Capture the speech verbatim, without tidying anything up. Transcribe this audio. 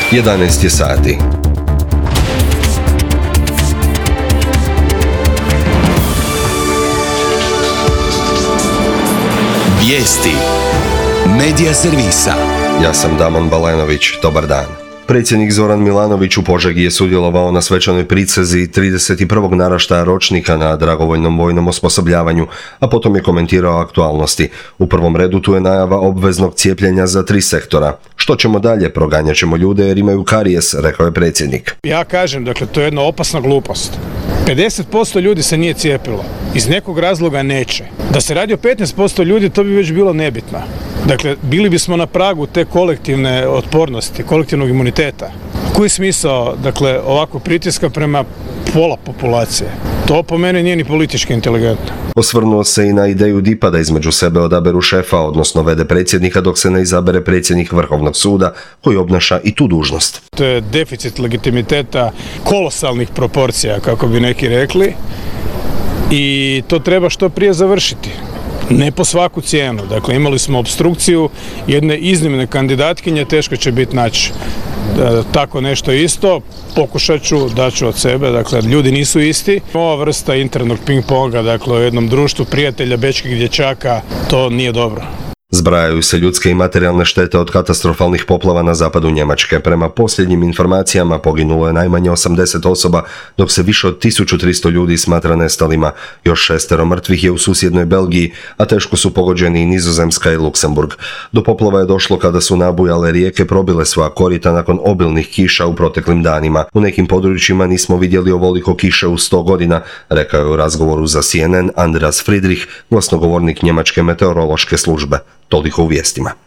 jedanaest je sati. Vijesti Medija servisa. Ja sam Damon Balenović, dobar dan. Predsjednik Zoran Milanović u Požegi je sudjelovao na svečanoj prisezi trideset prvog naraštaja ročnika na dragovoljnom vojnom osposobljavanju, a potom je komentirao aktualnosti. U prvom redu tu je najava obveznog cijepljenja za tri sektora. Što ćemo dalje? Proganjat ćemo ljude jer imaju karijes, rekao je predsjednik. Ja kažem, dakle, to je jedna opasna glupost. pedeset posto ljudi se nije cijepilo. Iz nekog razloga neće. Da se radi o petnaest posto ljudi, to bi već bilo nebitno. Dakle, bili bismo na pragu te kolektivne otpornosti, kolektivnog imuniteta. Koji je smisao, dakle, ovakvog pritiska prema pola populacije? To po meni nije ni politički inteligentno. Osvrnuo se i na ideju D I P-a da između sebe odaberu šefa, odnosno vede predsjednika, dok se ne izabere predsjednik Vrhovnog suda, koji obnaša i tu dužnost. To je deficit legitimiteta kolosalnih proporcija, kako bi neki rekli, i to treba što prije završiti. Ne po svaku cijenu. Dakle, imali smo opstrukciju jedne iznimne kandidatkinje, teško će biti naći e, tako nešto isto. Pokušat ću, daću od sebe, dakle, ljudi nisu isti. Ova vrsta internog ping-ponga, dakle, u jednom društvu prijatelja bečkih dječaka, to nije dobro. Zbrajaju se ljudske i materijalne štete od katastrofalnih poplava na zapadu Njemačke. Prema posljednjim informacijama poginulo je najmanje osamdeset osoba, dok se više od tisuću tristo ljudi smatra nestalima. Još šestero mrtvih je u susjednoj Belgiji, a teško su pogođeni i Nizozemska i Luksemburg. Do poplava je došlo kada su nabujale rijeke probile svoja korita nakon obilnih kiša u proteklim danima. U nekim područjima nismo vidjeli ovoliko kiše u sto godina, rekao je u razgovoru za C N N Andreas Friedrich, glasnogovornik njemačke meteorološke službe. Toliko u vijestima.